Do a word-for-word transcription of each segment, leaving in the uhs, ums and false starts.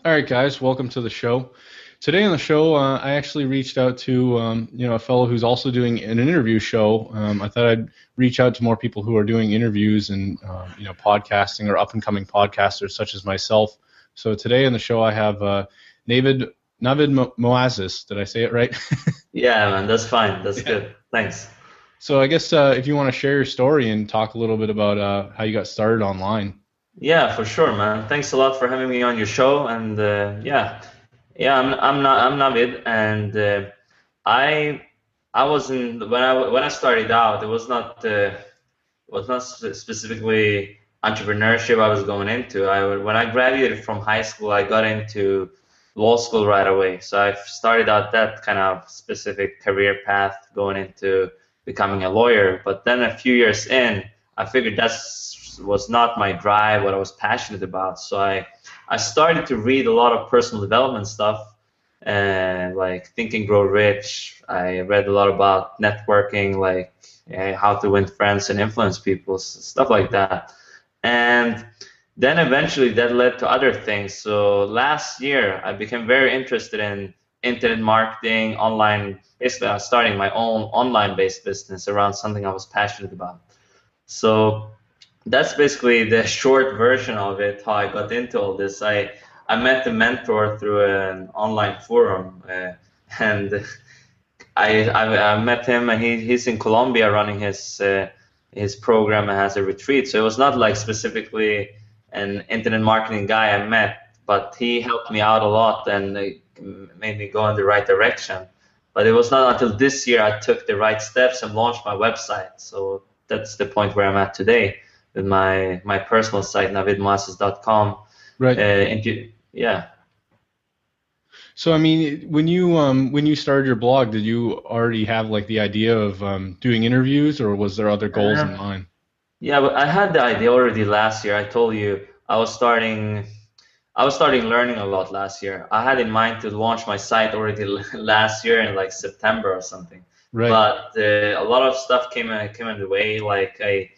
All right, guys, welcome to the show. Today on the show, uh, I actually reached out to um, you know a fellow who's also doing an interview show. Um, I thought I'd reach out to more people who are doing interviews and uh, you know podcasting or up and coming podcasters such as myself. So today on the show, I have uh, Navid Navid Mo- Moazis. Did I say it right? Yeah, man, that's fine. That's Yeah. good. Thanks. So I guess uh, if you want to share your story and talk a little bit about uh, how you got started online. Yeah, for sure, man. Thanks a lot for having me on your show. And uh, yeah, yeah, I'm I'm not I'm Navid, and uh, I I was in when I when I started out, it was not uh, it was not spe- specifically entrepreneurship I was going into. I when I graduated from high school, I got into law school right away. So I started out that kind of specific career path going into becoming a lawyer. But then a few years in, I figured that was not my drive, what I was passionate about. So I I started to read a lot of personal development stuff and like Think and Grow Rich. I read a lot about networking, like eh, how to win friends and influence people, s- stuff like that. And then eventually that led to other things. So last year I became very interested in internet marketing, online. Basically, I was starting my own online-based business around something I was passionate about. So that's basically the short version of it, how I got into all this. I I met a mentor through an online forum, uh, and I, I I met him, and he he's in Colombia running his uh, his program and has a retreat. So it was not like specifically an internet marketing guy I met, but he helped me out a lot and uh, made me go in the right direction. But it was not until this year I took the right steps and launched my website. So that's the point where I'm at today with my my personal site navid moases dot com. Uh, Right. and you, yeah. So I mean, when you um when you started your blog, did you already have like the idea of um, doing interviews, or was there other goals in Uh, mind? yeah, but I had the idea already last year. I told you I was starting I was starting learning a lot last year. I had in mind to launch my site already last year in like September or something. Right. But uh, a lot of stuff came in, came in the way. Like I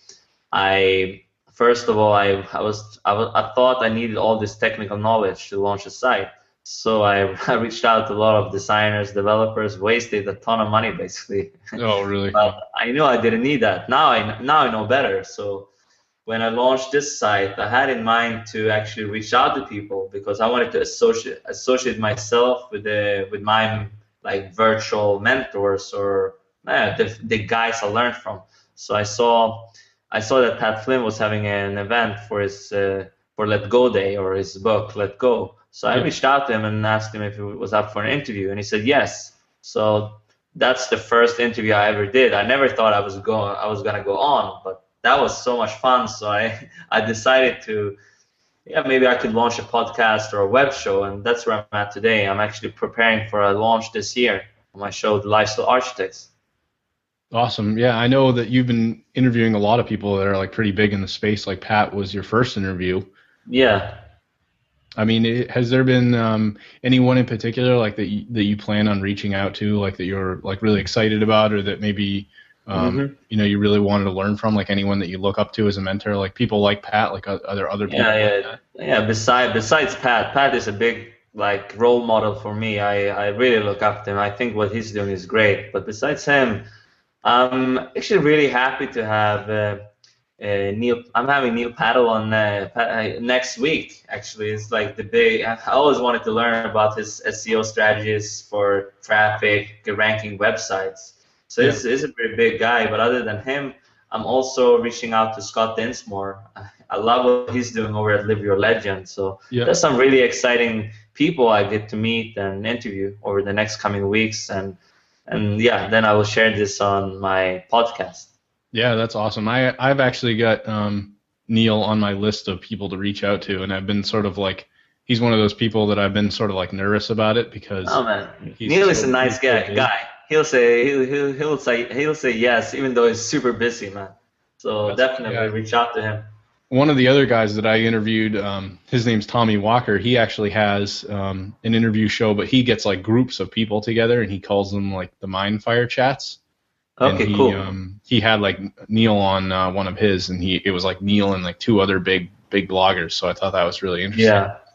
I first of all I I was I was I thought I needed all this technical knowledge to launch a site. So I, I reached out to a lot of designers, developers, wasted a ton of money basically. Oh, really? But I knew I didn't need that. Now I now I know better. So when I launched this site, I had in mind to actually reach out to people because I wanted to associate associate myself with the with my like virtual mentors or eh, the the guys I learned from. So I saw I saw that Pat Flynn was having an event for his uh, for Let Go Day or his book Let Go. So I Yeah. reached out to him and asked him if he was up for an interview, and he said yes. So that's the first interview I ever did. I never thought I was going I was gonna go on, but that was so much fun. So I I decided to yeah maybe I could launch a podcast or a web show, and that's where I'm at today. I'm actually preparing for a launch this year on my show, The Lifestyle Architects. Awesome. Yeah, I know that you've been interviewing a lot of people that are like pretty big in the space. Like Pat was your first interview. Yeah. I mean, it, has there been um, anyone in particular like that you, that you plan on reaching out to, like that you're like really excited about, or that maybe um, hmm you know you really wanted to learn from, like anyone that you look up to as a mentor, like people like Pat, like are there other Yeah, people like yeah, that? yeah. Beside besides Pat, Pat is a big like role model for me. I I really look up to him. I think what he's doing is great. But besides him, I'm actually really happy to have uh, uh, Neil. I'm having Neil Patel on uh, pa- uh, next week. Actually, it's like the big. I always wanted to learn about his S E O strategies for traffic, ranking websites. So Yeah, he's, he's a pretty big guy. But other than him, I'm also reaching out to Scott Dinsmore. I I love what he's doing over at Live Your Legend. So yeah. there's some really exciting people I get to meet and interview over the next coming weeks, and and yeah, then I will share this on my podcast. Yeah, that's awesome. I I've actually got um, Neil on my list of people to reach out to, and I've been sort of like he's one of those people that I've been sort of like nervous about it because Oh man, he's Neil is a so nice he's so guy. big. Guy, he'll say he'll he'll he'll say he'll say yes, even though he's super busy, man. So That's funny. definitely Yeah. reach out to him. One of the other guys that I interviewed, um, his name's Tommy Walker. He actually has um, an interview show, but he gets like groups of people together, and he calls them like the Mindfire chats. And Okay, he cool. um, he had like Neil on uh, one of his, and he it was like Neil and like two other big big bloggers. So I thought that was really interesting. Yeah.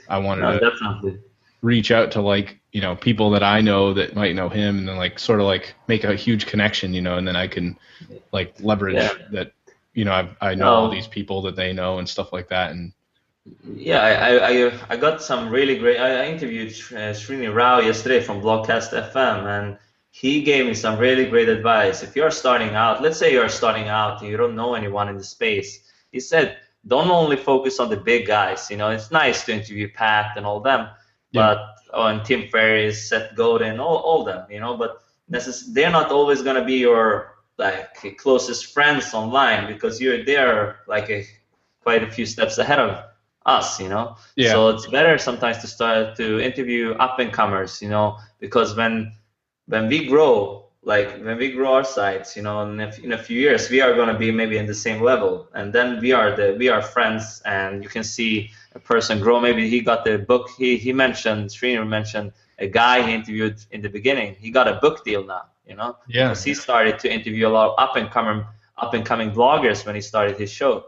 I wanted No, to definitely. reach out to like, you know, people that I know that might know him, and then like sort of like make a huge connection, you know, and then I can like leverage Yeah. that, you know, I I know all these No. people that they know and stuff like that. And Yeah, I, I, I I got some really great. I, I interviewed uh, Srini Rao yesterday from Blogcast F M, and he gave me some really great advice. If you're starting out, let's say you're starting out and you don't know anyone in the space, he said, don't only focus on the big guys. You know, it's nice to interview Pat and all them, yeah, but on Tim Ferriss, Seth Godin, all all them. You know, but necess- they're not always gonna be your like closest friends online because you're there like a quite a few steps ahead of us, you know. yeah, So it's better sometimes to start to interview up and comers, you know, because when when we grow, like when we grow our sites, you know, in a, in a few years we are going to be maybe in the same level, and then we are the we are friends, and you can see a person grow. Maybe he got the book. He he mentioned Srinath mentioned a guy he interviewed in the beginning. He got a book deal now, you know, yeah. because he started to interview a lot of up and coming up and coming bloggers when he started his show.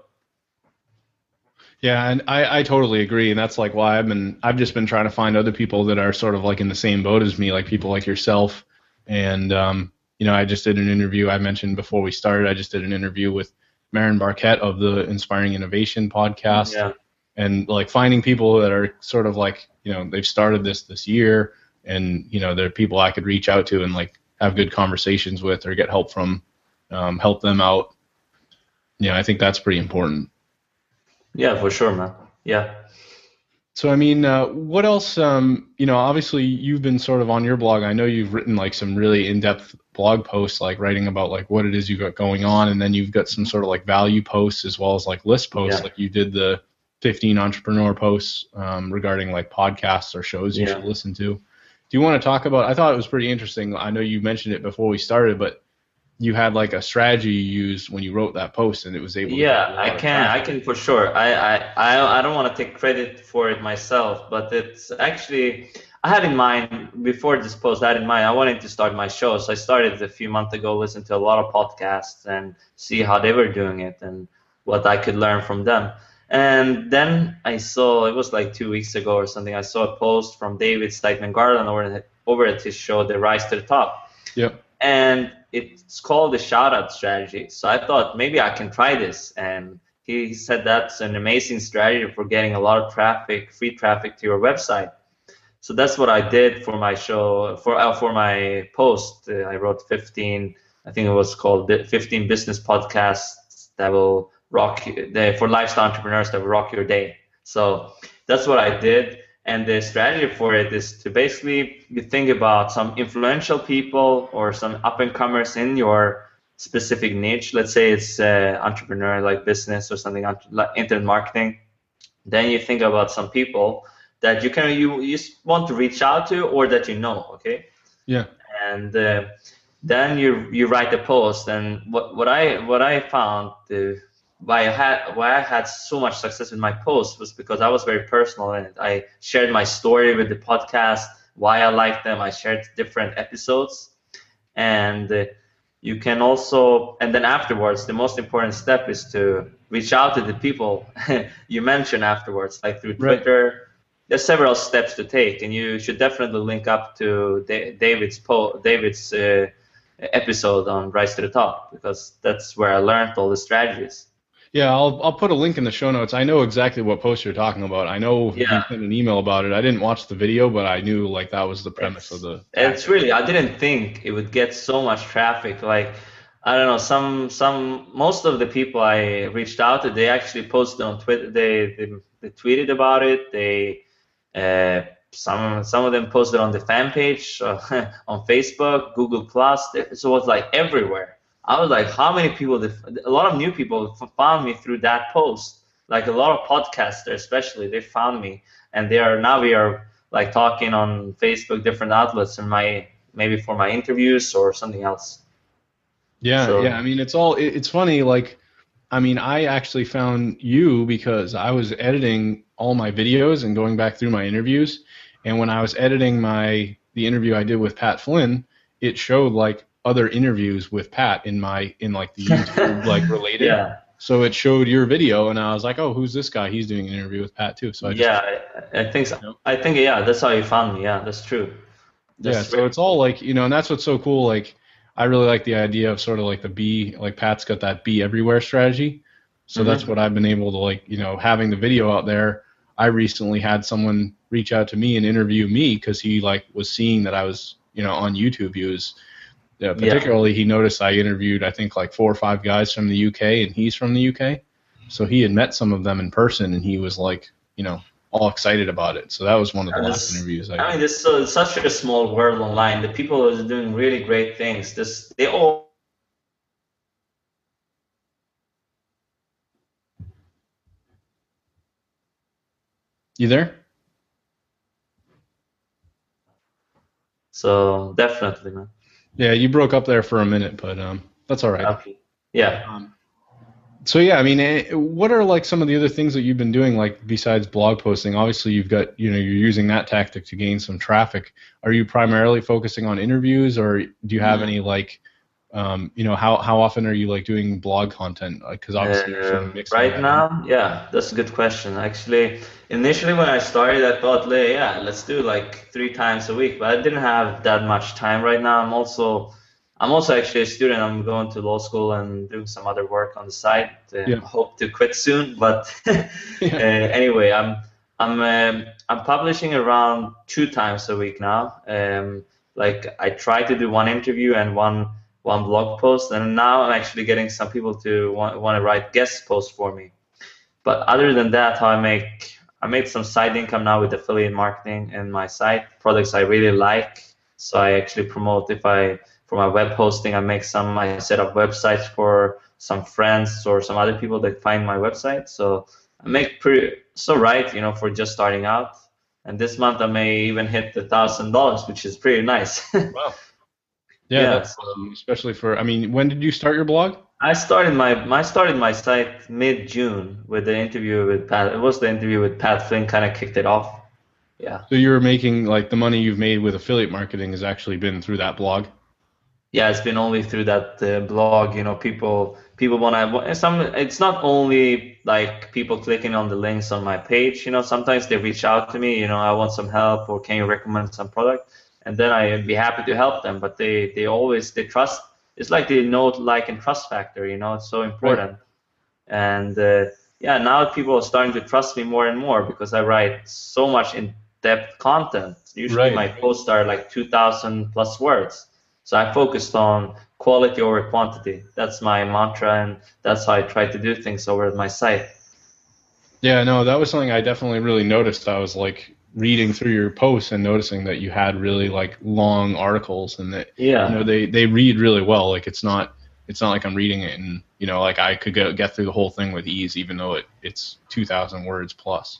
Yeah, and I, I totally agree, and that's like why I've been I've just been trying to find other people that are sort of like in the same boat as me, like people like yourself. And um, you know, I just did an interview I mentioned before we started. I just did an interview with Marin Barquette of the Inspiring Innovation podcast, Yeah. and like finding people that are sort of like, you know, they've started this this year, and you know, they're people I could reach out to and like have good conversations with or get help from, um, help them out. Yeah, I think that's pretty important. Yeah, for sure, man. Yeah. So, I mean, uh, what else, um, you know, obviously you've been sort of on your blog. I know you've written like some really in-depth blog posts, like writing about like what it is you got going on. And then you've got some sort of like value posts as well as like list posts, Yeah. like you did the fifteen entrepreneur posts um, regarding like podcasts or shows you Yeah. should listen to. Do you want to talk about, I thought it was pretty interesting. I know you mentioned it before we started, but you had like a strategy you used when you wrote that post, and it was able to Yeah, I can, I can for sure. I, I, I, I don't want to take credit for it myself, but it's actually, I had in mind before this post, I had in mind, I wanted to start my show. So I started a few months ago, listen to a lot of podcasts and see how they were doing it and what I could learn from them. And then I saw, it was like two weeks ago or something, I saw a post from David Steitman Garland over, over at his show, The Rise to the Top. Yep. And it's called the shout out strategy. So I thought maybe I can try this. And he said that's an amazing strategy for getting a lot of traffic, free traffic to your website. So that's what I did for my show, for uh, for my post. Uh, I wrote fifteen, I think it was called fifteen business podcasts that will rock you, for lifestyle entrepreneurs that will rock your day. So that's what I did. And the strategy for it is to basically you think about some influential people or some up and comers in your specific niche. Let's say it's uh, entrepreneur like business or something like internet marketing. Then you think about some people that you can you, you want to reach out to or that you know. Okay. Yeah. And uh, then you you write a post. And what what I what I found the why I had why I had so much success with my posts was because I was very personal in it. I shared my story with the podcast, why I liked them. I shared different episodes, and uh, you can also and then afterwards, the most important step is to reach out to the people you mentioned afterwards, like through Twitter. Right. There's several steps to take, and you should definitely link up to David's po- David's uh, episode on Rise to the Top because that's where I learned all the strategies. Yeah, I'll I'll put a link in the show notes. I know exactly what post you're talking about. I know yeah. you sent an email about it. I didn't watch the video, but I knew like that was the premise it's, of the. It's really I didn't think it would get so much traffic. Like I don't know, some some most of the people I reached out to, they actually posted on Twitter. They they, they tweeted about it. They uh, some some of them posted on the fan page uh, on Facebook, Google Plus. So it was like everywhere. I was like, how many people, did, a lot of new people found me through that post. Like a lot of podcasters, especially, they found me. And they are, now we are like talking on Facebook, different outlets, and my, maybe for my interviews or something else. Yeah, so, yeah. I mean, it's all, it, it's funny. Like, I mean, I actually found you because I was editing all my videos and going back through my interviews. And when I was editing my, the interview I did with Pat Flynn, it showed like, other interviews with Pat in my in like the YouTube like related. Yeah. So it showed your video, and I was like, oh, who's this guy? He's doing an interview with Pat too. So I just, Yeah, I, I think so. you know, I think yeah, that's how you found me. Yeah, that's true. yeah. That's So really it's all like, you know, and that's what's so cool. Like, I really like the idea of sort of like the be, like Pat's got that be everywhere strategy. So that's hmm what I've been able to, like, you know, having the video out there. I recently had someone reach out to me and interview me because he like was seeing that I was, you know, on YouTube. He was, yeah, Yeah. particularly he noticed I interviewed I think like four or five guys from the U K, and he's from the U K. So he had met some of them in person, and he was like, you know, all excited about it. So that was one of the And last this, interviews I I did. mean, this so it's such a small world online. The people are doing really great things. This they all. You there? So definitely, man. Yeah, you broke up there for a minute, but um, that's all right. Okay. Yeah. Um, so yeah, I mean, eh, what are like some of the other things that you've been doing, like besides blog posting? Obviously, you've got, you know, you're using that tactic to gain some traffic. Are you primarily focusing on interviews, or do you have Mm. any like, um, you know, how how often are you like doing blog content? Because obviously you're sort of Um, mixing right that in. now, yeah, that's a good question. Actually, initially when I started, I thought, "Lay, yeah, let's do like three times a week," but I didn't have that much time right now. I'm also, I'm also actually a student. I'm going to law school and doing some other work on the side. Um, Yeah, hope to quit soon, but uh, yeah, anyway, I'm, I'm, um, I'm publishing around two times a week now. Um, like I try to do one interview and one one blog post, and now I'm actually getting some people to want, want to write guest posts for me. But other than that, how I make I made some side income now with affiliate marketing and my site products I really like. So I actually promote if I for my web hosting, I make some I set up websites for some friends or some other people that find my website. So I make pretty so right, you know, for just starting out. And this month I may even hit the thousand dollars, which is pretty nice. wow, yeah, Yeah. that's um, especially for. I mean, when did you start your blog? I started my I started my site mid June with the interview with Pat. It was the interview with Pat Flynn kind of kicked it off. Yeah, So you're making like the money you've made with affiliate marketing has actually been through that blog. yeah. It's been only through that uh, blog. You know, people people want to some. It's not only like people clicking on the links on my page. You know, sometimes they reach out to me. You know, I want some help, or can you recommend some product? And then I'd be happy to help them. But they they always they trust. It's like the know, like, and trust factor. You know, it's so Right. important. And uh, yeah, now people are starting to trust me more and more because I write so much in-depth content. Usually Right. my posts are like two thousand plus words. So I focused on quality over quantity. That's my mantra, and that's how I try to do things over at my site. Yeah, no, that was something I definitely really noticed. I was like reading through your posts and noticing that you had really like long articles, and that, you know, Yeah. they they read really well. Like it's not it's not like I'm reading it and, you know, like I could go, get through the whole thing with ease, even though it it's two thousand words plus.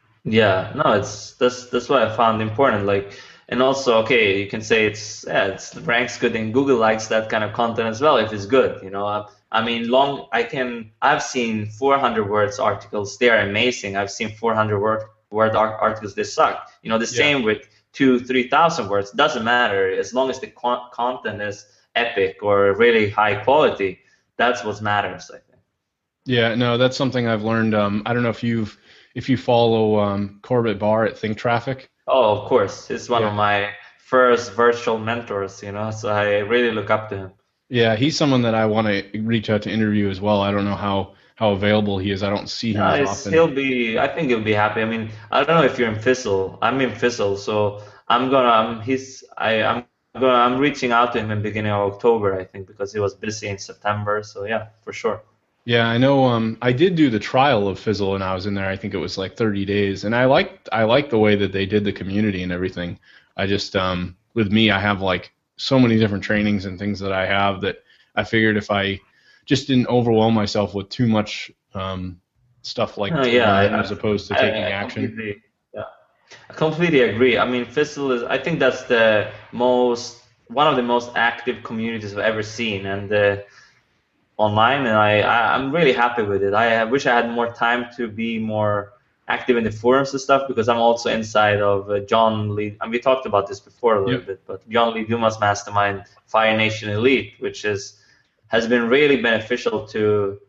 Yeah, no, it's that's that's what I found important. Like, and also, okay, you can say it's yeah, it's ranks good, and Google likes that kind of content as well if it's good. You know, I, I mean, long. I can. I've seen four hundred words articles. They are amazing. I've seen four hundred word word ar- articles. They suck. You know, the Yeah. same with two, three thousand words. Doesn't matter as long as the con- content is epic or really high quality. That's what matters, I think. Yeah, no, that's something I've learned. Um, I don't know if you've if you follow um, Corbett Barr at Think Traffic. Oh, of course, he's one Yeah. of my first virtual mentors. You know, so I really look up to him. Yeah, he's someone that I want to reach out to interview as well. I don't know how how available he is. I don't see him as Nice. often. He'll be. I think he'll be happy. I mean, I don't know if you're in Fizzle. I'm in Fizzle, so I'm gonna. I'm he's. I. I'm gonna. I'm reaching out to him in beginning of October, I think, because he was busy in September. So yeah, for sure. Yeah, I know. Um, I did do the trial of Fizzle, and I was in there. I think it was like thirty days, and I liked I liked the way that they did the community and everything. I just um, with me, I have like so many different trainings and things that I have that I figured if I just didn't overwhelm myself with too much um, stuff like Uh, to yeah, learn I, as opposed to taking I, I action. completely. Yeah, I completely agree. I mean, Fizzle is. I think that's the most one of the most active communities I've ever seen, and. Uh, online, and I, I I'm really happy with it. I, I wish I had more time to be more active in the forums and stuff because I'm also inside of uh, John Lee. And we talked about this before a little Yep. bit, but John Lee Dumas mastermind Fire Nation Elite, which is has been really beneficial to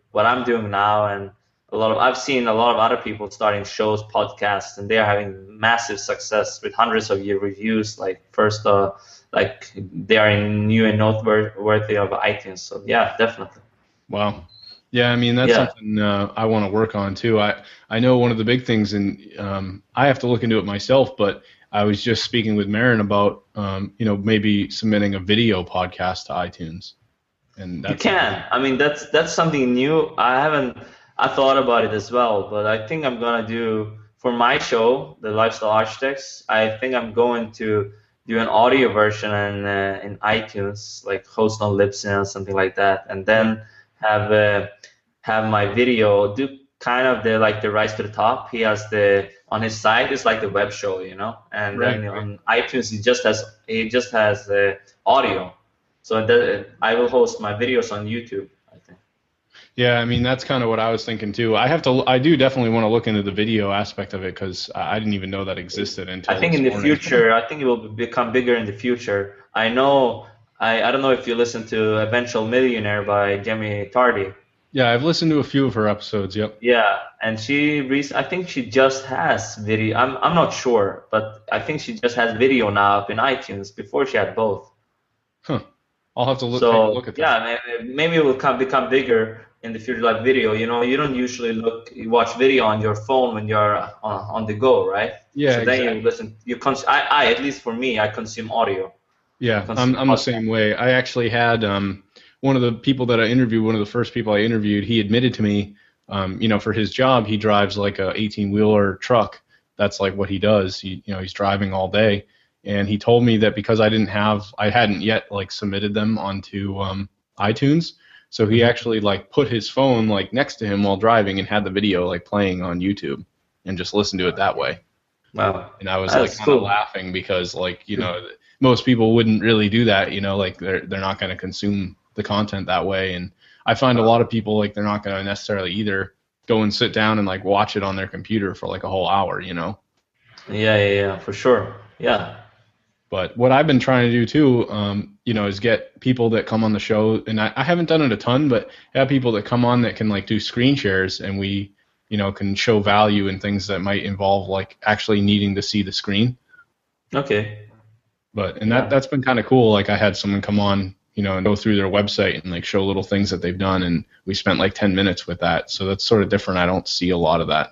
what I'm doing now, and a lot of I've seen a lot of other people starting shows, podcasts, and they are having massive success with hundreds of year reviews. Like first, uh, like they are in new and noteworthy of iTunes. So yeah, definitely. Wow. Yeah, I mean that's Yeah. something uh, I want to work on too. I I know one of the big things, and um, I have to look into it myself. But I was just speaking with Marin about um, you know maybe submitting a video podcast to iTunes, and You that's can. I mean, that's that's something new. I haven't. I thought about it as well, but I think I'm gonna do for my show, the Lifestyle Architects. I think I'm going to do an audio version in uh, in iTunes, like host on Libsyn or something like that, and then have uh, have my video do kind of the like the rise to the top. He has the on his site. It's like the web show, you know, and right, then right. on iTunes he just has he just has uh, audio. So that I will host my videos on YouTube, I think. Yeah, I mean that's kind of what I was thinking too. I have to. I do definitely want to look into the video aspect of it because I I didn't even know that existed until I think this in the morning. future, I think it will become bigger in the future. I know. I, I don't know if you listen to Eventual Millionaire by Jamie Tardy. Yeah, I've listened to a few of her episodes. Yep. Yeah, and she rec- I think she just has video. I'm I'm not sure, but I think she just has video now up in iTunes. Before she had both. Huh. I'll have to look, take a So look at that. yeah, may- maybe it will come become bigger in the future, like video. You know, you don't usually look, you watch video on your phone when you're on, on the go, right? Yeah, So then exactly. you listen. You cons- I, I at least for me, I consume audio. Yeah, consume I'm I'm the podcast. same way. I actually had um, one of the people that I interviewed, one of the first people I interviewed, he admitted to me, um, you know, for his job, he drives like a eighteen wheeler truck. That's like what he does. He, you know, he's driving all day, and he told me that because I didn't have, I hadn't yet like submitted them onto um, iTunes, so he Mhm. actually like put his phone like next to him while driving and had the video like playing on YouTube, and just listened to it that way. Wow, And I was like that's kind of cool. laughing because like you know most people wouldn't really do that, you know, like they're they're not going to consume the content that way. And I find a lot of people like they're not going to necessarily either go and sit down and like watch it on their computer for like a whole hour, you know. Yeah, yeah, yeah, for sure. Yeah. But what I've been trying to do too, um, you know, is get people that come on the show, and I, I haven't done it a ton, but have people that come on that can like do screen shares, and we, you know, can show value in things that might involve like actually needing to see the screen. Okay. But and Yeah. that that's been kind of cool. Like I had someone come on, you know, and go through their website and like show little things that they've done, and we spent like ten minutes with that. So that's sort of different. I don't see a lot of that.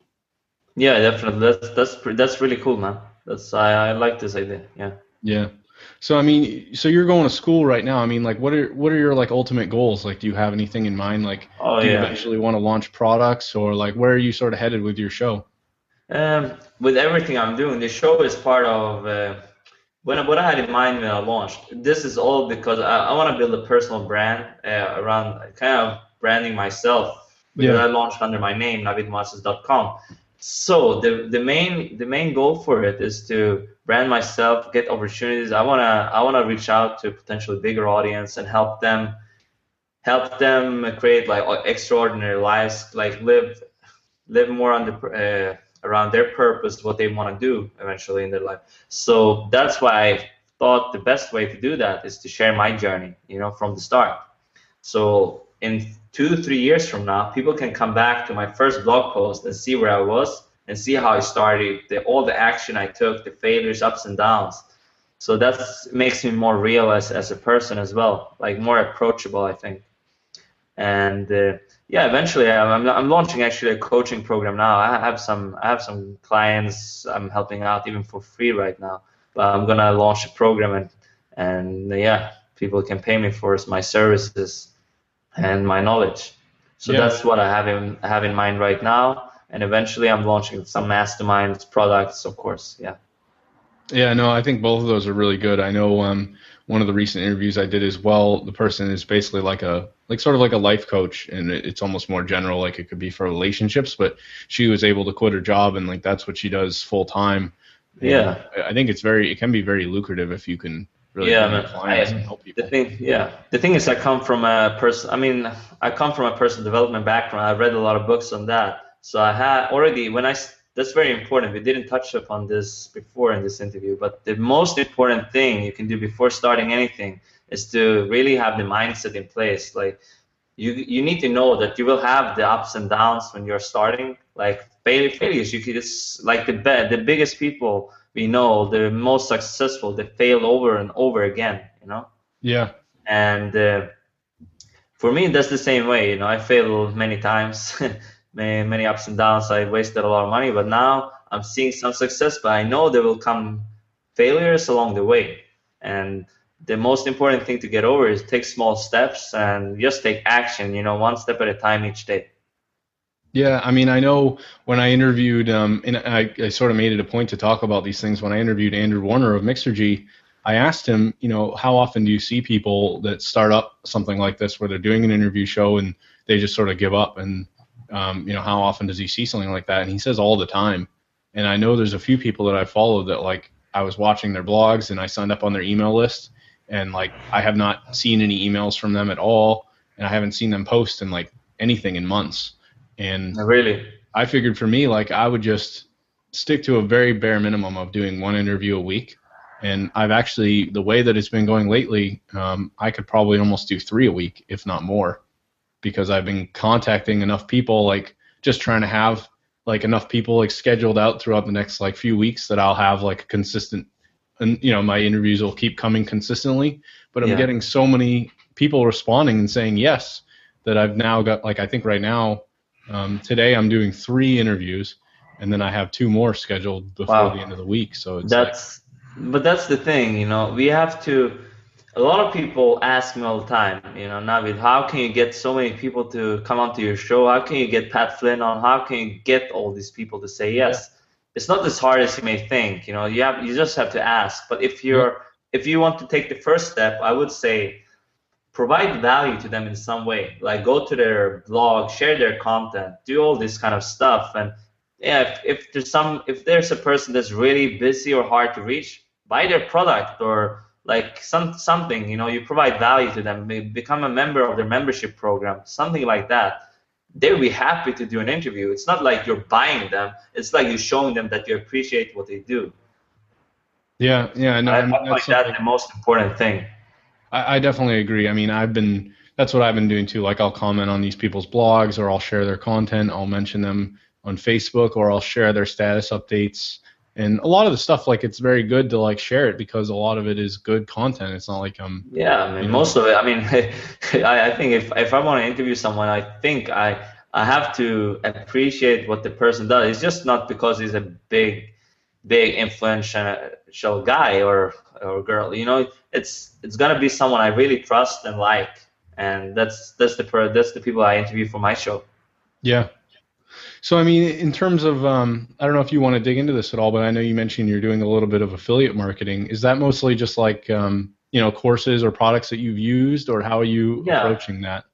Yeah, definitely. That's that's pre- that's really cool, man. That's I, I like this idea. Yeah. Yeah. So I mean, so you're going to school right now. I mean, like, what are what are your like ultimate goals? Like, do you have anything in mind? Like, Oh do you yeah. eventually want to launch products, or like, where are you sort of headed with your show? Um, with everything I'm doing, the show is part of uh, when what I had in mind when I launched. This is all because I, I want to build a personal brand uh, around kind of branding myself because Yeah. I launched under my name, navid moises dot com. So the the main the main goal for it is to brand myself, get opportunities. I wanna I wanna reach out to a potentially bigger audience and help them help them create like extraordinary lives, like live live more on the uh, around their purpose, what they want to do eventually in their life. So that's why I thought the best way to do that is to share my journey, you know, from the start. So in two to three years from now, people can come back to my first blog post and see where I was and see how I started, the, all the action I took, the failures, ups and downs. So that makes me more real as, as a person as well, like more approachable, I think. And uh, yeah, eventually I'm, I'm launching actually a coaching program now. I have some I have some clients I'm helping out even for free right now. But I'm gonna launch a program and and uh, yeah, people can pay me for my services and my knowledge. So Yeah. that's what I have in have in mind right now. And eventually I'm launching some masterminds products, of course. Yeah. Yeah, no, I think both of those are really good. I know um, one of the recent interviews I did as well, the person is basically like a, like sort of like a life coach, and it- it's almost more general, like it could be for relationships, but she was able to quit her job, and like that's what she does full time. And Yeah. I I think it's very, it can be very lucrative if you can really Yeah, bring in man. clients and I, help the people. thing, yeah, the thing is, I come from a person. I mean, I come from a personal development background. I read a lot of books on that, so I had already when I. s- That's very important. We didn't touch upon this before in this interview, but the most important thing you can do before starting anything is to really have the mindset in place. Like you you need to know that you will have the ups and downs when you're starting. Like fail, failures, you could it's like the be- the biggest people we know, the most successful, they fail over and over again, you know. Yeah. And uh, for me, that's the same way. You know, I failed many times, many many ups and downs. I wasted a lot of money, but now I'm seeing some success. But I know there will come failures along the way, and the most important thing to get over is take small steps and just take action. You know, one step at a time each day. Yeah, I mean, I know when I interviewed, um, and I, I sort of made it a point to talk about these things when I interviewed Andrew Warner of Mixergy. I asked him, you know, how often do you see people that start up something like this where they're doing an interview show and they just sort of give up? And, um, you know, how often does he see something like that? And he says all the time. And I know there's a few people that I follow that, like, I was watching their blogs and I signed up on their email list, and, like, I have not seen any emails from them at all, and I haven't seen them post in, like, anything in months. And really, I figured for me, like, I would just stick to a very bare minimum of doing one interview a week. And I've actually, the way that it's been going lately, um, I could probably almost do three a week, if not more, because I've been contacting enough people, like just trying to have like enough people like scheduled out throughout the next like few weeks that I'll have like a consistent, and you know, my interviews will keep coming consistently. But I'm yeah. getting so many people responding and saying yes that I've now got, like, I think right now, um, today I'm doing three interviews, and then I have two more scheduled before Wow. the end of the week. So it's That's, like, but that's the thing, you know, we have to, a lot of people ask me all the time, you know, Navid, how can you get so many people to come onto your show? How can you get Pat Flynn on? How can you get all these people to say yes? Yeah. It's not as hard as you may think, you know, you have, you just have to ask. But if you're, yeah. if you want to take the first step, I would say provide value to them in some way, like go to their blog, share their content, do all this kind of stuff. And yeah, if, if there's some, if there's a person that's really busy or hard to reach, buy their product or like some something, you know, you provide value to them, become a member of their membership program, something like that. They'll be happy to do an interview. It's not like you're buying them. It's like you're showing them that you appreciate what they do. Yeah, yeah. No, I, I mean, I find that the most important thing. I, I definitely agree. I mean, I've been, that's what I've been doing too. Like I'll comment on these people's blogs, or I'll share their content. I'll mention them on Facebook, or I'll share their status updates. And a lot of the stuff, like, it's very good to like share it because a lot of it is good content. It's not like um yeah, I mean, you know, most of it. I mean, I, I think if if I want to interview someone, I think I I have to appreciate what the person does. It's just not because he's a big big influential guy or or girl. You know, it's it's gonna be someone I really trust and like, and that's that's the per that's the people I interview for my show. Yeah. So, I mean, in terms of, um, I don't know if you want to dig into this at all, but I know you mentioned you're doing a little bit of affiliate marketing. Is that mostly just like, um, you know, courses or products that you've used, or how are you yeah. approaching that?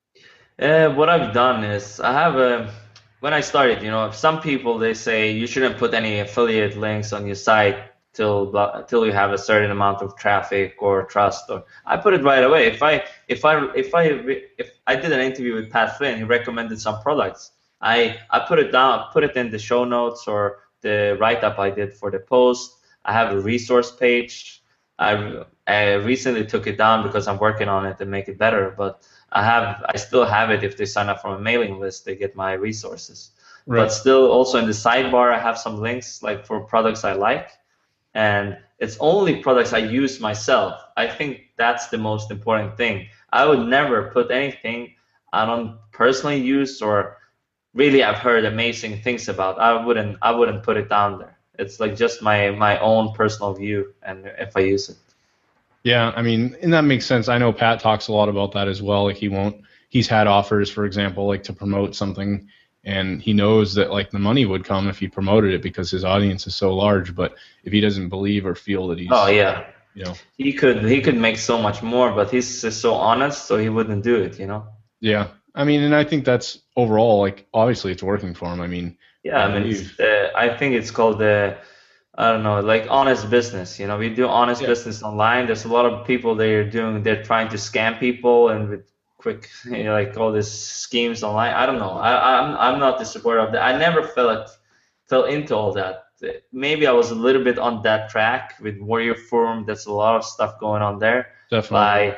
Uh, what I've done is I have a, when I started, you know, some people, they say you shouldn't put any affiliate links on your site till till you have a certain amount of traffic or trust. Or I put it right away. If I if I if I if I did an interview with Pat Flynn, he recommended some products. I, I put it down, put it in the show notes or the write-up I did for the post. I have a resource page. I, I recently took it down because I'm working on it to make it better, but I have I still have it. If they sign up from a mailing list, they get my resources. Right. But still, also in the sidebar, I have some links like for products I like, and it's only products I use myself. I think that's the most important thing. I would never put anything I don't personally use or really I've heard amazing things about. I wouldn't I wouldn't put it down there. It's like just my my own personal view, and if I use it. Yeah, I mean, and that makes sense. I know Pat talks a lot about that as well. Like he won't he's had offers, for example, like to promote something, and he knows that like the money would come if he promoted it because his audience is so large, but if he doesn't believe or feel that he's Oh yeah. You know. He could he could make so much more, but he's just so honest, so he wouldn't do it, you know. Yeah. I mean, and I think that's overall, like, obviously it's working for him. I mean, yeah, I mean, it's, uh, I think it's called the, I don't know, like honest business. You know, we do honest yeah. business online. There's a lot of people they're doing, they're trying to scam people and with quick, you know, like all these schemes online. I don't know. I, I'm I'm not the supporter of that. I never felt fell into all that. Maybe I was a little bit on that track with Warrior Forum. There's a lot of stuff going on there. Definitely. By,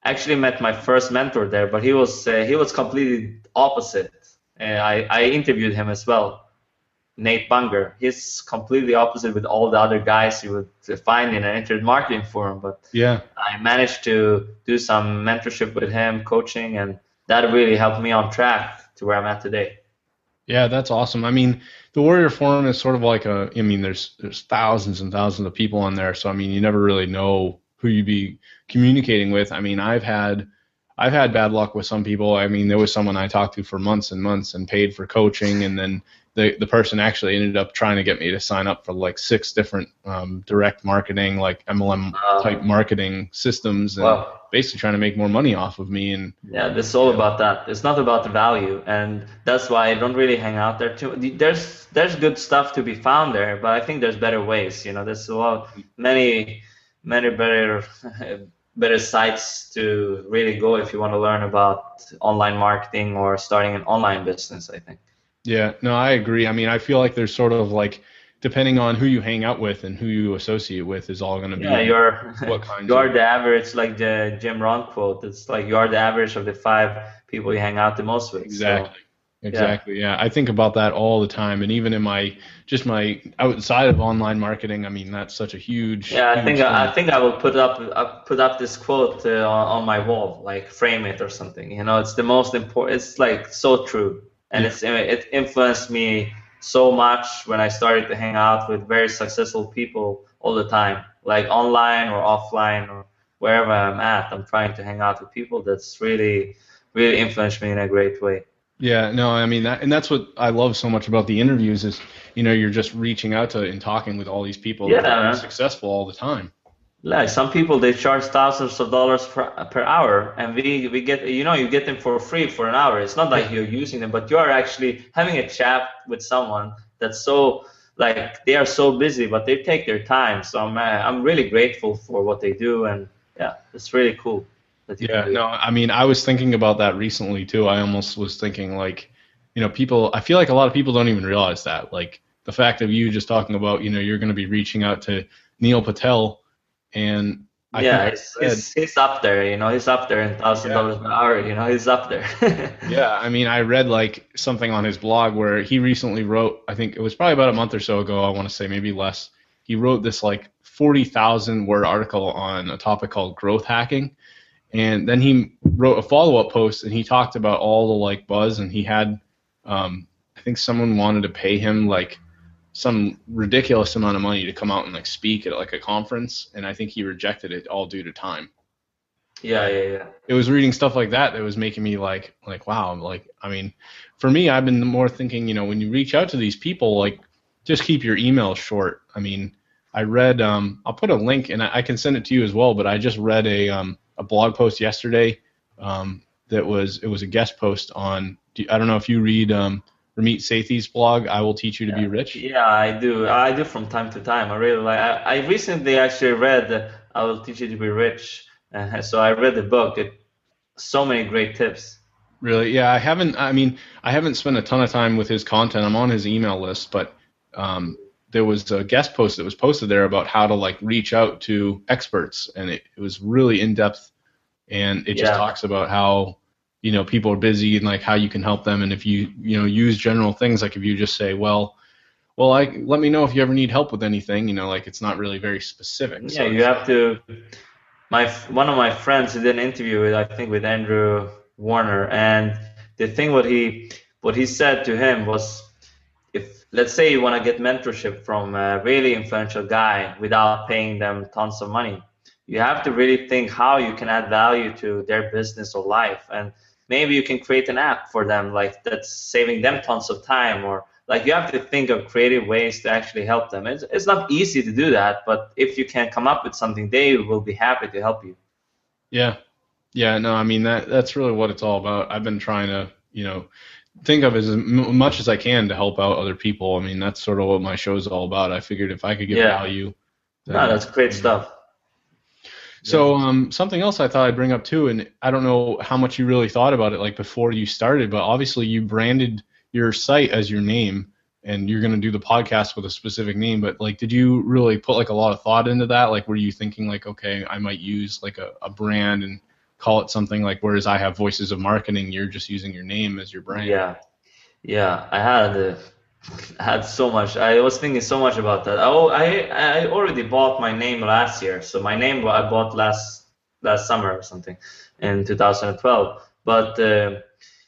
actually met my first mentor there, but he was uh, he was completely opposite. Uh, I I interviewed him as well, Nate Bunger. He's completely opposite with all the other guys you would find in an internet marketing forum. But Yeah. I managed to do some mentorship with him, coaching, and that really helped me on track to where I'm at today. Yeah, that's awesome. I mean, the Warrior Forum is sort of like a, I mean, there's there's thousands and thousands of people on there, so I mean, you never really know who you'd be communicating with. I mean, I've had I've had bad luck with some people. I mean, there was someone I talked to for months and months and paid for coaching, and then the the person actually ended up trying to get me to sign up for like six different um, direct marketing, like M L M type marketing systems, and Wow. basically trying to make more money off of me. And Yeah, this is all about that. It's not about the value, and that's why I don't really hang out there too. There's there's good stuff to be found there, but I think there's better ways. You know, there's a lot many many better better sites to really go if you want to learn about online marketing or starting an online business, I think. Yeah, no, I agree. I mean, I feel like there's sort of like, depending on who you hang out with and who you associate with is all going to be Yeah, you're what kinds you're of, the average, like the Jim Rohn quote. It's like you're the average of the five people you hang out the most with. So, exactly. Exactly. Yeah. I think about that all the time. And even in my, just my outside of online marketing, I mean, that's such a huge, yeah, I huge think thing. I think I will put up uh, put up this quote uh, on, on my wall, like frame it or something. You know, it's the most important. It's like so true, and Yeah. it's it influenced me so much when I started to hang out with very successful people all the time, like online or offline or wherever I'm at. I'm trying to hang out with people that's really really influenced me in a great way. Yeah, no, I mean that, and that's what I love so much about the interviews is, you know, you're just reaching out to and talking with all these people Yeah, that are man. successful all the time. Like some people, they charge thousands of dollars per, per hour, and we we get you know you get them for free for an hour. It's not like you're using them, but you are actually having a chat with someone that's so like they are so busy, but they take their time. So I'm uh, I'm really grateful for what they do, and yeah, it's really cool that you Yeah, can do. no, I mean, I was thinking about that recently too. I almost was thinking like, you know, people, I feel like a lot of people don't even realize that. Like the fact of you just talking about, you know, you're going to be reaching out to Neil Patel, and I Yeah, think I he's, said, he's he's up there, you know, he's up there in thousand dollars per hour, you know, he's up there. yeah, I mean, I read like something on his blog where he recently wrote, I think it was probably about a month or so ago, I want to say maybe less. He wrote this like forty thousand word article on a topic called growth hacking. And then he wrote a follow-up post, and he talked about all the like buzz, and he had, um, I think someone wanted to pay him like some ridiculous amount of money to come out and like speak at like a conference, and I think he rejected it all due to time. Yeah, yeah, yeah. It was reading stuff like that that was making me like, like wow, like I mean, for me, I've been more thinking, you know, when you reach out to these people, like just keep your email short. I mean, I read, um, I'll put a link, and I, I can send it to you as well, but I just read a um, a blog post yesterday um, that was it was a guest post on. I don't know if you read um, Ramit Sethi's blog. I will teach you to Yeah. be rich. Yeah, I do. I do from time to time. I really like. I, I recently actually read uh, "I Will Teach You to Be Rich," uh, so I read the book. It so many great tips. Really, yeah. I haven't. I mean, I haven't spent a ton of time with his content. I'm on his email list, but um, there was a guest post that was posted there about how to like reach out to experts, and it, it was really in depth, and it just Yeah. talks about how, you know, people are busy and like how you can help them, and if you you know use general things, like if you just say, well, well, I let me know if you ever need help with anything, you know, like it's not really very specific. Yeah, So you have to. My one of my friends did an interview with I think with Andrew Warner, and the thing what he what he said to him was, if let's say you want to get mentorship from a really influential guy without paying them tons of money, you have to really think how you can add value to their business or life, and maybe you can create an app for them like that's saving them tons of time, or like you have to think of creative ways to actually help them. It's, it's not easy to do that, but if you can come up with something, they will be happy to help you. yeah, yeah, no, I mean that that's really what it's all about. I've been trying to, you know, think of as m- much as I can to help out other people. I mean, that's sort of what my show's all about. I figured if I could give Yeah. value. then- No, that's great stuff. So um, something else I thought I'd bring up too, and I don't know how much you really thought about it like before you started, but obviously you branded your site as your name, and you're going to do the podcast with a specific name. But like, did you really put like a lot of thought into that? Like, were you thinking like, okay, I might use like a, a brand and call it something like, whereas I have Voices of Marketing, you're just using your name as your brand. Yeah, yeah. I had uh, I had so much. I was thinking so much about that. Oh, I I already bought my name last year. So my name I bought last last summer or something in two thousand twelve. But uh,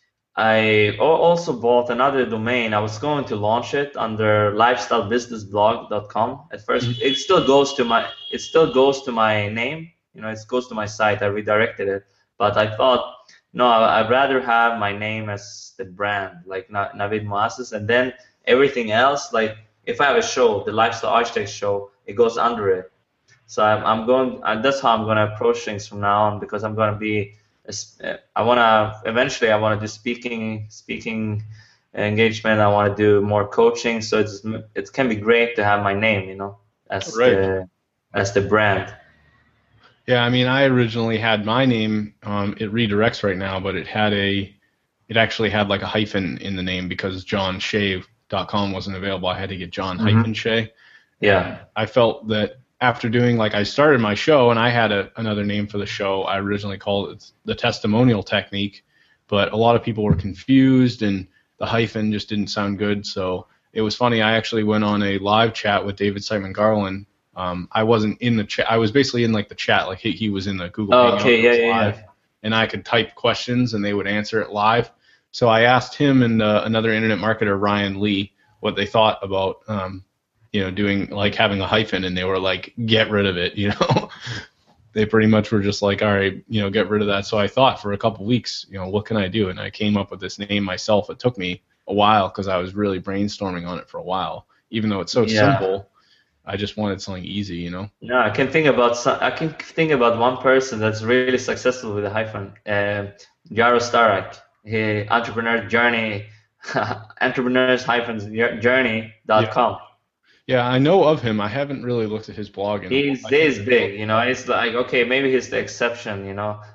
I al- also bought another domain. I was going to launch it under lifestyle business blog dot com. At first, Mhm. it still goes to my it still goes to my name. You know, it goes to my site. I redirected it, but I thought, no, I- I'd rather have my name as the brand, like Na- Navid Moases, and then everything else. Like if I have a show, the Lifestyle Architect show, it goes under it. So I'm, I'm going. Uh, that's how I'm going to approach things from now on, because I'm going to be. uh, I want to eventually. I want to do speaking, speaking engagement. I want to do more coaching. So it's it can be great to have my name, you know, as Right. the as the brand. Yeah, I mean, I originally had my name. Um, it redirects right now, but it had a, it actually had like a hyphen in the name because john shea dot com wasn't available. I had to get John Mhm. hyphen Shea. Yeah. I felt that after doing, like, I started my show and I had a, another name for the show. I originally called it the Testimonial Technique, but a lot of people were confused and the hyphen just didn't sound good. So it was funny. I actually went on a live chat with David Simon Garland. Um, I wasn't in the chat. I was basically in like the chat, like he, he was in the Google Oh, Hangout. okay. It Yeah, was yeah, live, yeah. and I could type questions and they would answer it live. So I asked him and uh, another internet marketer, Ryan Lee, what they thought about, um, you know, doing like having a hyphen, and they were like, get rid of it, you know. They pretty much were just like, all right, you know, get rid of that. So I thought for a couple weeks, you know, what can I do? And I came up with this name myself. It took me a while because I was really brainstorming on it for a while. Even though it's so Yeah. simple, I just wanted something easy, you know. No, I can think about some, I can think about one person that's really successful with a hyphen. Uh, Jaro Starak, he entrepreneur journey, entrepreneurs hyphens journey dot com. Yeah, I know of him. I haven't really looked at his blog. In He's I he's think- big, you know. It's like, okay, maybe he's the exception, you know,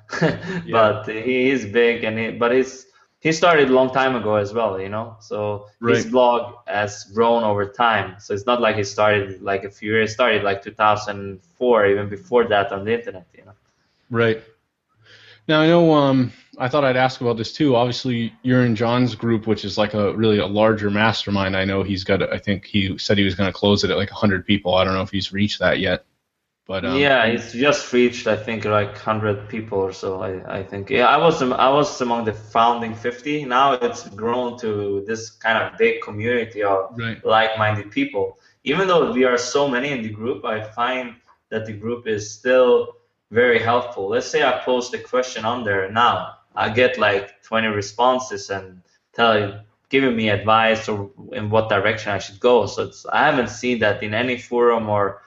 but he is big, and he, but he's he started a long time ago as well, you know. So his Right. blog has grown over time. So it's not like he started like a few years. Started like two thousand four, even before that on the internet, you know. Right. Now I know. Um, I thought I'd ask about this too. Obviously, you're in John's group, which is like a really a larger mastermind. I know he's got. I think he said he was going to close it at like one hundred people. I don't know if he's reached that yet. But um, Yeah, it's just reached, I think, like one hundred people or so. I, I think. Yeah, I was am- I was among the founding fifty. Now it's grown to this kind of big community of Right. like-minded people. Even though we are so many in the group, I find that the group is still very helpful. Let's say I post a question on there now, I get like twenty responses and telling, giving me advice or in what direction I should go. So it's, I haven't seen that in any forum or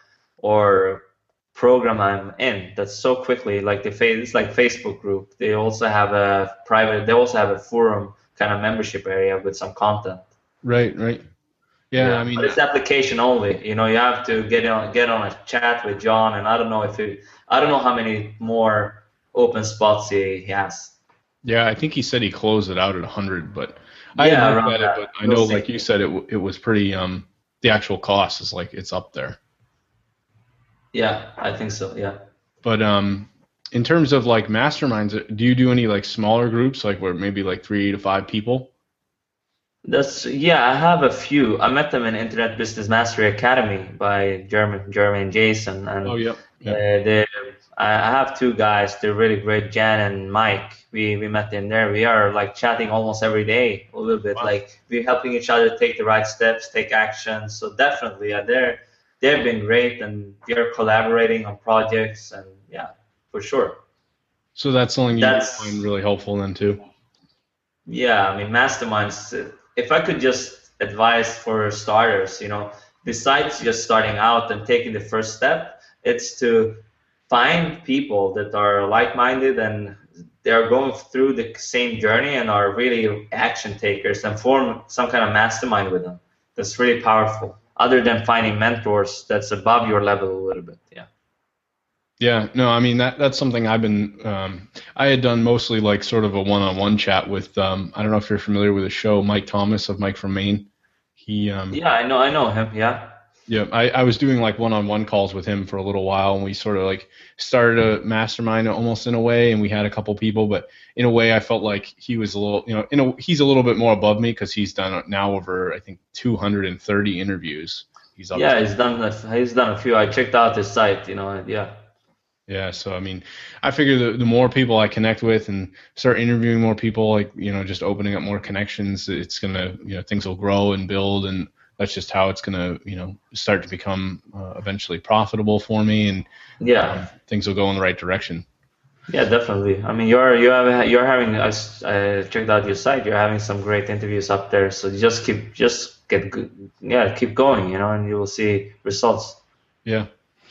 or program I'm in. That's so quickly, like the fa- it's like Facebook group. They also have a private. They also have a forum kind of membership area with some content. Right. Right. Yeah. I mean, but it's application only. You know, you have to get on get on a chat with John, and I don't know if it, I don't know how many more open spots he, he has. yeah. I think he said he closed it out at one hundred, but I Yeah, haven't around looked at that. it. But I We'll know, see. like you said, it w- it was pretty. Um, the actual cost is like it's up there. Yeah, I think so. Yeah. But um, in terms of like masterminds, do you do any like smaller groups, like where maybe like three to five people? That's yeah. I have a few. I met them in Internet Business Mastery Academy by Jeremy, Jeremy and Jason, and Oh, yep. uh, yep. they. I I have two guys. They're really great, Jan and Mike. We we met in there. We are like chatting almost every day, a little bit. Wow. Like we're helping each other take the right steps, take action. So definitely, yeah, they're they've been great, and they're collaborating on projects, and yeah, for sure. So that's something you That's- find really helpful then too. Yeah, I mean, masterminds, uh, if I could just advise for starters, you know, besides just starting out and taking the first step, it's to find people that are like-minded and they're going through the same journey and are really action takers, and form some kind of mastermind with them. That's really powerful. Other than finding mentors that's above your level a little bit. Yeah. Yeah, no, I mean that that's something I've been um, I had done mostly like sort of a one-on-one chat with um, I don't know if you're familiar with the show Mike Thomas of Mike from Maine. He um, Yeah, I know, I know him. Yeah. Yeah, I, I was doing like one-on-one calls with him for a little while, and we sort of like started a mastermind almost in a way, and we had a couple people, but in a way, I felt like he was a little, you know, in a, he's a little bit more above me because he's done now over I think two hundred thirty interviews. He's up Yeah, to. he's done a, he's done a few. I checked out his site, you know, and yeah. Yeah, so I mean, I figure the the more people I connect with and start interviewing more people, like you know, just opening up more connections, it's gonna, you know, things will grow and build, and that's just how it's gonna, you know, start to become uh, eventually profitable for me, and um, Yeah, things will go in the right direction. yeah, definitely. I mean, you're you have you're having I, s- I checked out your site. You're having some great interviews up there. So you just keep just get good. Yeah, keep going, you know, and you will see results. Yeah.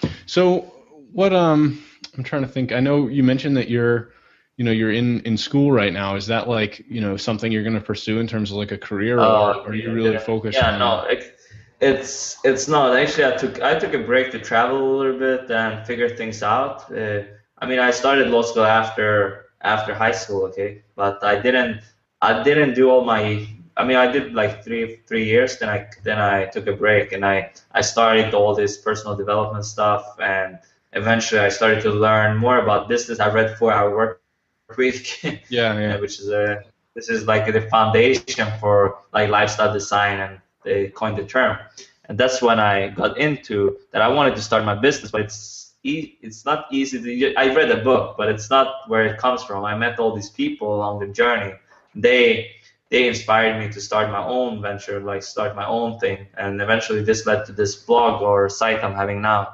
So what um I'm trying to think. I know you mentioned that you're you know you're in in school right now. Is that like, you know, something you're going to pursue in terms of like a career, or Oh, are you yeah, really didn't- focused yeah, on? no, it, it's it's not. Actually, I took I took a break to travel a little bit and figure things out. Uh, I mean, I started law school after after high school, okay, but I didn't I didn't do all my. I mean, I did like three three years, then I then I took a break and I I started all this personal development stuff, and eventually I started to learn more about business. I read Four Hour Work Week, Yeah, uh, yeah. which is a this is like the foundation for like lifestyle design, and they coined the term. And that's when I got into that. I wanted to start my business, but it's e- it's not easy to. I read a book, but it's not where it comes from. I met all these people along the journey. They they inspired me to start my own venture, like start my own thing, and eventually this led to this blog or site I'm having now.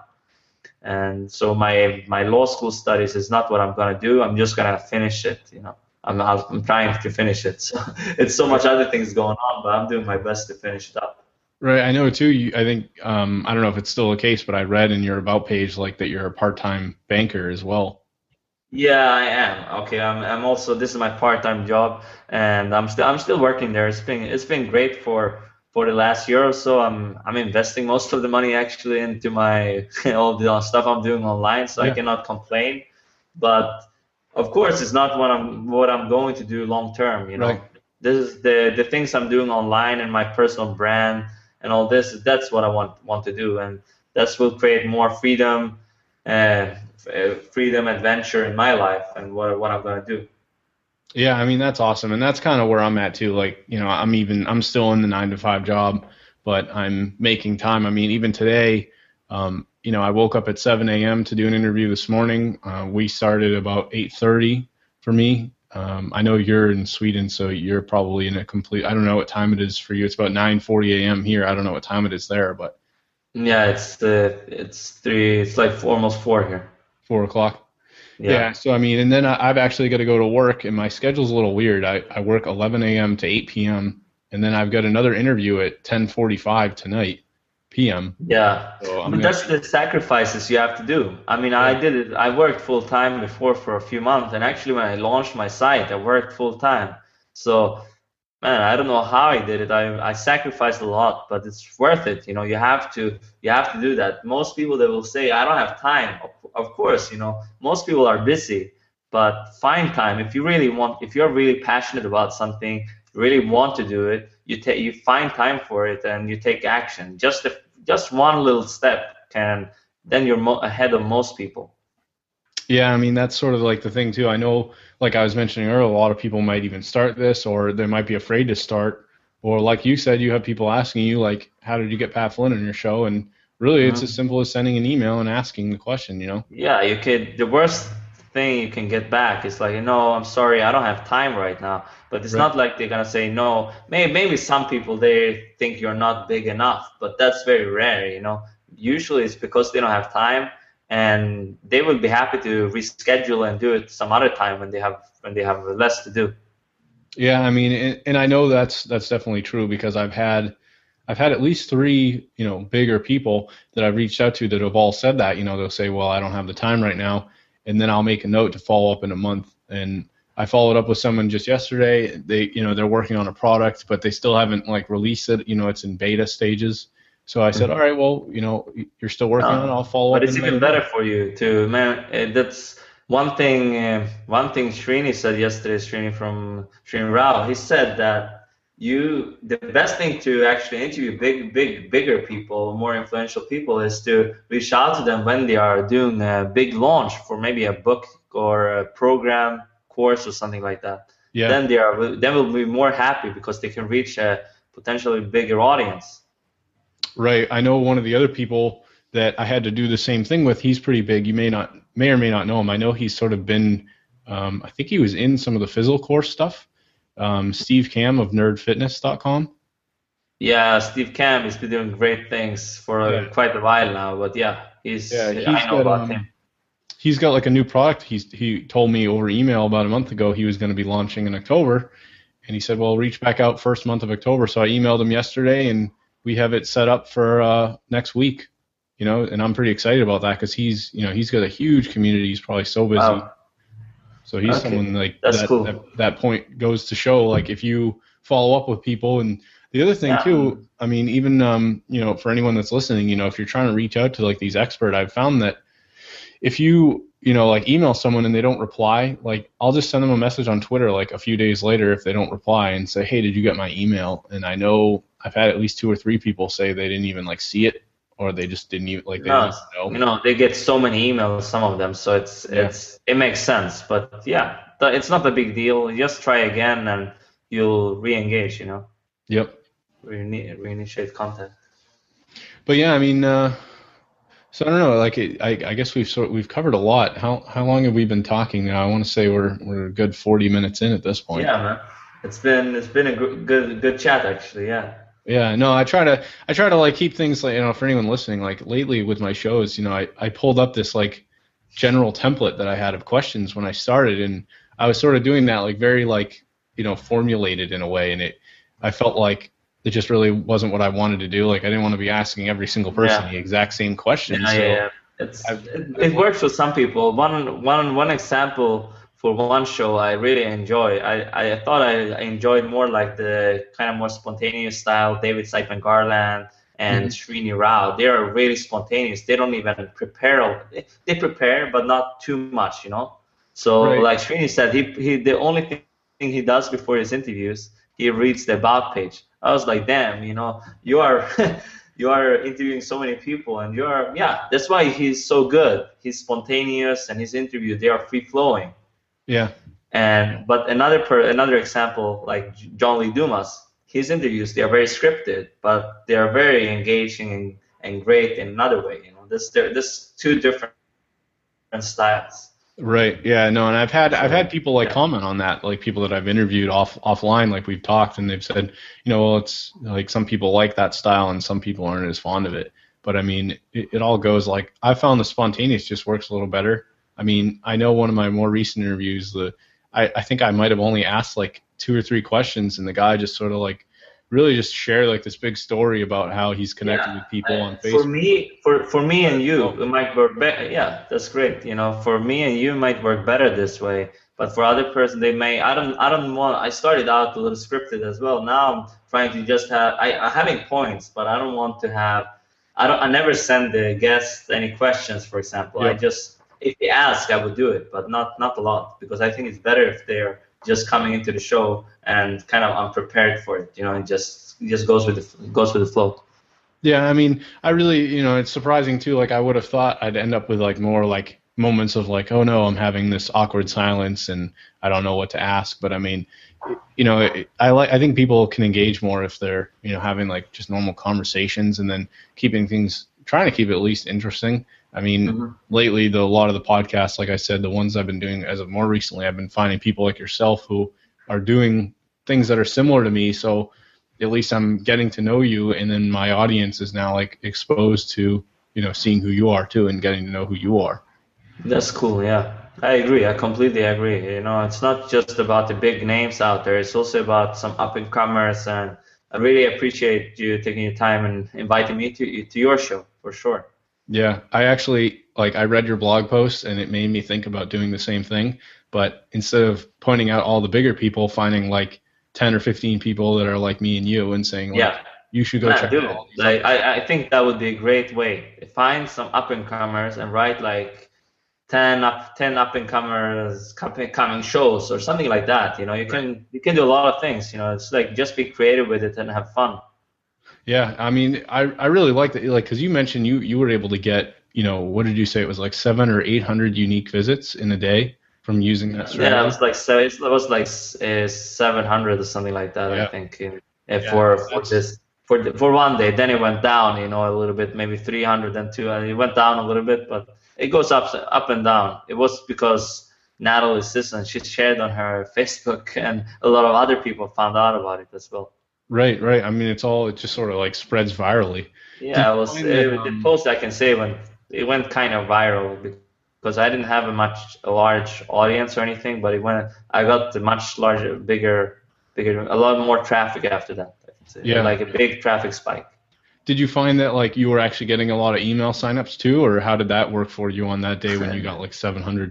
And so my my law school studies is not what I'm gonna do. I'm just gonna finish it, you know. I'm I'm trying to finish it. So it's so much other things going on, but I'm doing my best to finish it up. Right. I know too. You, I think um, I don't know if it's still the case, but I read in your about page like that you're a part-time banker as well. Yeah, I am. Okay, I'm I'm also this is my part-time job, and I'm still I'm still working there. It's been it's been great for for the last year or so. I'm I'm investing most of the money actually into my all the stuff I'm doing online, so I Yeah. cannot complain. But of course, it's not what I'm what I'm going to do long term, you Right. know. This is the the things I'm doing online and my personal brand and all this. That's what I want want to do, and that's will create more freedom and uh, freedom, adventure in my life, and what what I'm gonna do. Yeah, I mean that's awesome, and that's kind of where I'm at too. Like, you know, I'm even I'm still in the nine to five job, but I'm making time. I mean, even today, um, you know, I woke up at seven a m to do an interview this morning. Uh, we started about eight thirty for me. Um, I know you're in Sweden, so you're probably in a complete. I don't know what time it is for you. It's about nine forty a m here. I don't know what time it is there, but Yeah, it's uh, it's three. It's like four, almost four here. four o'clock. Yeah. Yeah, so I mean, and then I, I've actually got to go to work, and my schedule's a little weird. I, I work eleven a m to eight p m, and then I've got another interview at ten forty-five tonight p m. Yeah, So I'm but gonna, that's the sacrifices you have to do. I mean, I yeah, did it. I worked full time before for a few months, and actually, when I launched my site, I worked full time. So, man, I don't know how I did it. I I sacrificed a lot, but it's worth it. You know, you have to you have to do that. Most people that will say, I don't have time. Of, of course, you know, most people are busy, but find time if you really want. If you're really passionate about something, really want to do it, you take you find time for it and you take action. Just if just one little step can then you're mo- ahead of most people. yeah. I mean, that's sort of like the thing too. I know, like I was mentioning earlier, a lot of people might even start this, or they might be afraid to start, or like you said, you have people asking you like, how did you get Pat Flynn on your show? And really, it's as Mhm. simple as sending an email and asking the question. You know? Yeah, you could. The worst thing you can get back is like, no, I'm sorry, I don't have time right now. But it's Right. not like they're gonna say no. Maybe maybe some people they think you're not big enough, but that's very rare, you know. Usually it's because they don't have time, and they will be happy to reschedule and do it some other time when they have when they have less to do. Yeah, I mean, and, and I know that's that's definitely true because I've had I've had at least three, you know, bigger people that I've reached out to that have all said that. You know, they'll say, "Well, I don't have the time right now," and then I'll make a note to follow up in a month. And I followed up with someone just yesterday. They, you know, they're working on a product, but they still haven't like released it. You know, it's in beta stages. So I said, "All right, well, you know, you're still working on it. No, I'll follow but up it's in another even better month." for you to man. uh, That's one thing. Uh, one thing Srini said yesterday. Srini from Srini Rao. He said that. you the best thing to actually interview big big bigger people, more influential people, is to reach out to them when they are doing a big launch for maybe a book or a program, course, or something like that. Yeah. Then they are then will be more happy because they can reach a potentially bigger audience. Right. I know one of the other people that I had to do the same thing with. He's pretty big. You may not may or may not know him. I know he's sort of been um, I think he was in some of the Fizzle course stuff. Um, Steve Cam of nerd fitness dot com. Yeah, Steve Cam has been doing great things for Yeah. quite a while now, but yeah, he's, Yeah, he's I know got, about um, him. He's got like a new product. He's he told me over email about a month ago he was going to be launching in October, and he said, "Well, reach back out first month of October." So I emailed him yesterday, and we have it set up for uh, next week. You know, and I'm pretty excited about that because he's you know he's got a huge community. He's probably so busy. Wow. So he's Okay. someone like That's that, cool. that. That point goes to show, like, if you follow up with people, and the other thing Yeah. too, I mean, even um, you know, for anyone that's listening, you know, if you're trying to reach out to like these experts, I've found that if you you know like email someone and they don't reply, like I'll just send them a message on Twitter like a few days later if they don't reply and say, "Hey, did you get my email?" And I know I've had at least two or three people say they didn't even like see it, or they just didn't even like they No, didn't know. you know, they get so many emails, some of them, so it's Yeah. it's it makes sense. But yeah, th- it's not a big deal. You just try again and you'll re-engage, you know, Yep. re- reinitiate contact. But yeah, I mean, uh, so I don't know. Like, it, I, I guess we've sort we've covered a lot. How how long have we been talking now? I want to say we're we're a good forty minutes in at this point. Yeah, man. It's been it's been a good good, good chat actually. Yeah. Yeah. No, I try to I try to like keep things like, you know, for anyone listening, like lately with my shows, you know, I I pulled up this like general template that I had of questions when I started, and I was sort of doing that like very like you know formulated in a way, and it I felt like it just really wasn't what I wanted to do. Like I didn't want to be asking every single person Yeah. the exact same question. Yeah, so yeah, yeah. It's I've- it, it works for some people. One one one example for one show I really enjoy. I, I thought I enjoyed more like the kind of more spontaneous style. David Siteman Garland and Mhm. Srini Rao. They are really spontaneous. They don't even prepare. They prepare, but not too much, you know. So Right. like Srini said, he he the only thing he does before his interviews, he reads the about page. I was like, damn, you know, you are you are interviewing so many people, and you're yeah. That's why he's so good. He's spontaneous, and his interview they are free flowing. yeah. And but another per another example like John Lee Dumas, his interviews they are very scripted, but they are very engaging and, and great in another way. You know, this there this two different styles. Right. Yeah. No. And I've had I've had people like Yeah. comment on that, like people that I've interviewed off offline, like we've talked, and they've said, you know, well, it's like some people like that style and some people aren't as fond of it. But I mean, it, it all goes like I found the spontaneous just works a little better. I mean, I know one of my more recent interviews, the I, I think I might have only asked like two or three questions, and the guy just sort of like really just shared like this big story about how he's connected Yeah, with people I- on For Facebook. me, for for me and you, Oh. it might work better. Yeah, that's great. You know, for me and you, it might work better this way. But for other person, they may. I don't. I don't want. I started out a little scripted as well. Now I'm trying to just have. I, I'm having points, but I don't want to have. I don't. I never send the guests any questions. For example, I Yeah. just if they ask, I would do it, but not not a lot because I think it's better if they're just coming into the show and kind of unprepared for it. You know, and just it just goes with the goes with the flow. Yeah, I mean, I really, you know, it's surprising too. Like, I would have thought I'd end up with like more like moments of like, oh no, I'm having this awkward silence and I don't know what to ask. But I mean, you know, it, I like, I think people can engage more if they're, you know, having like just normal conversations and then keeping things, trying to keep it at least interesting. I mean, Mhm. lately, the a lot of the podcasts, like I said, the ones I've been doing as of more recently, I've been finding people like yourself who are doing things that are similar to me. So at least I'm getting to know you, and then my audience is now like exposed to, you know, seeing who you are too and getting to know who you are. That's cool, yeah. I agree. I completely agree. You know, it's not just about the big names out there. It's also about some up and comers, and I really appreciate you taking your time and inviting me to to your show for sure. Yeah, I actually like I read your blog post and it made me think about doing the same thing, but instead of pointing out all the bigger people, finding like ten or fifteen people that are like me and you and saying like, Yeah, you should go yeah, check do out it. all these Like others. I, I think that would be a great way. Find some up and comers and write like ten up ten up and comers coming shows or something like that. You know, you can you can do a lot of things. You know, it's like just be creative with it and have fun. Yeah, I mean, I I really like that, like, because you mentioned you you were able to get, you know, what did you say, it was like seven or eight hundred unique visits in a day from using that strategy? Yeah, it was like so it was like uh, seven hundred or something like that. Yeah. I think uh, yeah, for for this for the, for one day. Then it went down, you know, a little bit, maybe three hundred and two, and it went down a little bit, but it goes up up and down. It was because Natalie Sisson, she shared on her Facebook, and a lot of other people found out about it as well. Right, right. I mean, it's all, it just sort of like spreads virally. Yeah, it was it, um, the post, I can say, when it went kind of viral because I didn't have a much a large audience or anything, but it went. I got a much larger, bigger, bigger, a lot more traffic after that. Yeah, like a big traffic spike. Did you find that like you were actually getting a lot of email signups too, or how did that work for you on that day when you got like seven hundred?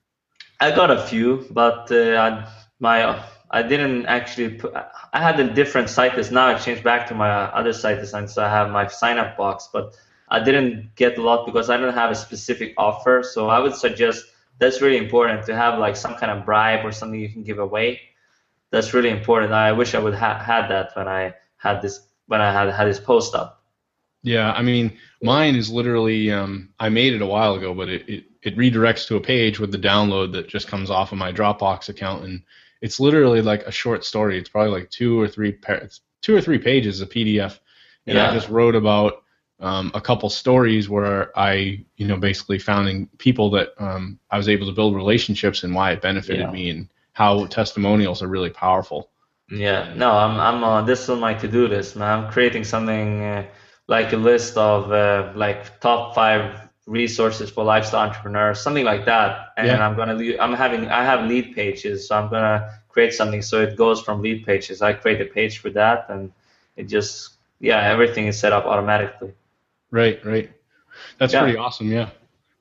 I got a few, but uh, I, my I didn't actually put. I had a different site list. Now I changed back to my other site design, so I have my sign up box, but I didn't get a lot because I didn't have a specific offer. So I would suggest that's really important to have like some kind of bribe or something you can give away. That's really important. I wish I would have had that when I had this when I had had this post up. Yeah, I mean, mine is literally um, I made it a while ago, but it, it it redirects to a page with the download that just comes off of my Dropbox account, and it's literally like a short story. It's probably like two or three it's two or three pages of P D F, and yeah. I just wrote about um, a couple stories where I, you know, basically found people that um, I was able to build relationships and why it benefited yeah. me, and how testimonials are really powerful. Yeah, no, I'm I'm uh, this is on my to-do list, man. I'm creating something uh, like a list of uh, like top five resources for lifestyle entrepreneurs, something like that. And yeah. I'm gonna I'm having I have lead pages, so I'm gonna create something so it goes from lead pages. I create a page for that, and it just yeah, everything is set up automatically. Right, right. That's yeah. pretty awesome. Yeah.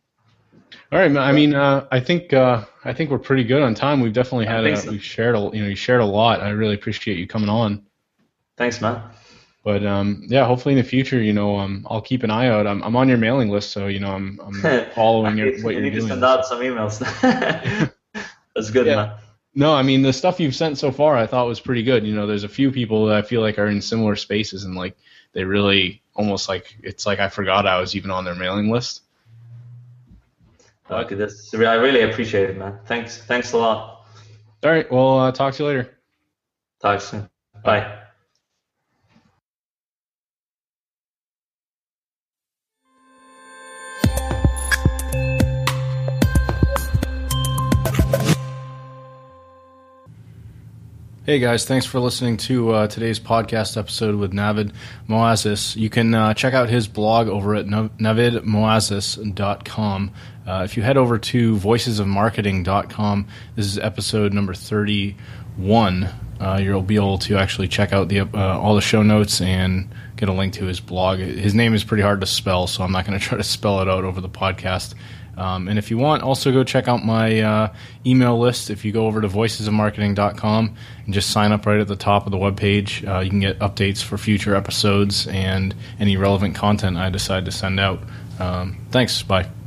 All right, man. I mean, uh, I think uh, I think we're pretty good on time. We've definitely had a, so. we've shared a you know you shared a lot. I really appreciate you coming on. Thanks, man. But um, yeah, hopefully in the future, you know, um, I'll keep an eye out. I'm I'm on your mailing list, so you know, I'm I'm following your, what you you're need doing. to send out some emails. That's good, yeah. man. No, I mean the stuff you've sent so far, I thought was pretty good. You know, there's a few people that I feel like are in similar spaces, and like they really almost like it's like I forgot I was even on their mailing list. Okay, that's I really appreciate it, man. Thanks, thanks a lot. All right, well, uh, talk to you later. Talk soon. Bye. Bye. Hey guys, thanks for listening to uh, today's podcast episode with Navid Moazzez. You can uh, check out his blog over at navid moazzez dot com. Uh, if you head over to voices of marketing dot com, this is episode number thirty-one. Uh, you'll be able to actually check out the uh, all the show notes and get a link to his blog. His name is pretty hard to spell, so I'm not going to try to spell it out over the podcast. Um, and if you want, also go check out my uh, email list. If you go over to voices of marketing dot com and just sign up right at the top of the webpage, uh, you can get updates for future episodes and any relevant content I decide to send out. Um, thanks. Bye.